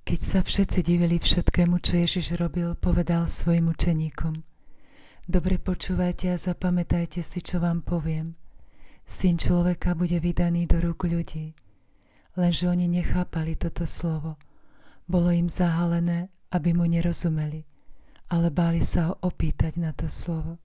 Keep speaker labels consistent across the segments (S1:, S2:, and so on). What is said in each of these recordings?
S1: Keď sa všetci divili všetkému, čo Ježiš robil, povedal svojim učeníkom: Dobre počúvajte a zapamätajte si, čo vám poviem. Syn človeka bude vydaný do rúk ľudí. Lenže oni nechápali toto slovo. Bolo im zahalené, aby mu nerozumeli, ale báli sa ho opýtať na to slovo.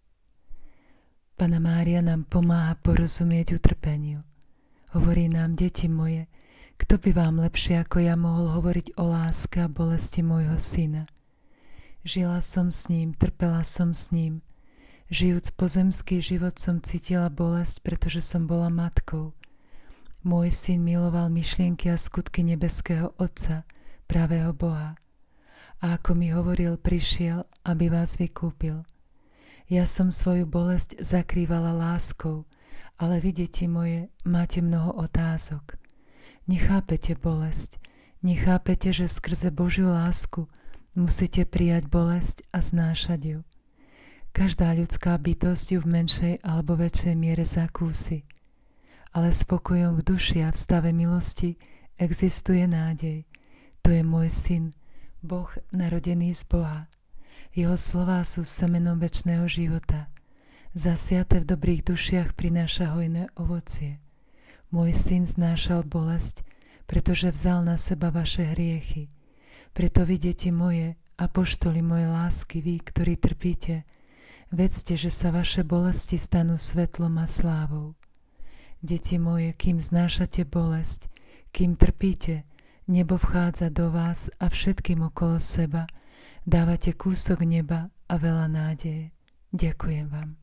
S1: Panna Mária nám pomáha porozumieť utrpeniu. Hovorí nám: deti moje, kto by vám lepšie ako ja mohol hovoriť o láske a bolesti môjho syna? Žila som s ním, trpela som s ním. Žijúc pozemský život som cítila bolesť, pretože som bola matkou. Môj syn miloval myšlienky a skutky nebeského Otca, pravého Boha. A ako mi hovoril, prišiel, aby vás vykúpil. Ja som svoju bolesť zakrývala láskou, ale vy, deti moje, máte mnoho otázok. Nechápete bolesť, nechápete, že skrze Božiu lásku musíte prijať bolesť a znášať ju. Každá ľudská bytosť ju v menšej alebo väčšej miere zakúsi. Ale spokojom v duši a v stave milosti existuje nádej. To je môj syn, Boh narodený z Boha. Jeho slová sú semenom večného života. Zasiaté v dobrých dušiach prináša hojné ovocie. Môj syn znášal bolesť, pretože vzal na seba vaše hriechy. Preto vy, deti moje, apoštoli moje lásky, vy, ktorí trpíte, vedzte, že sa vaše bolesti stanú svetlom a slávou. Deti moje, kým znášate bolesť, kým trpíte, nebo vchádza do vás a všetkým okolo seba dávate kúsok neba a veľa nádeje. Ďakujem vám.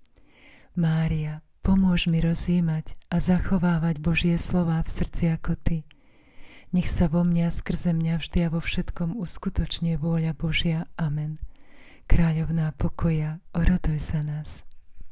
S1: Mária, pomôž mi rozjímať a zachovávať Božie slová v srdci ako Ty. Nech sa vo mňa skrze mňa vždy a vo všetkom uskutočne vôľa Božia. Amen. Kráľovná pokoja, oroduj za nás.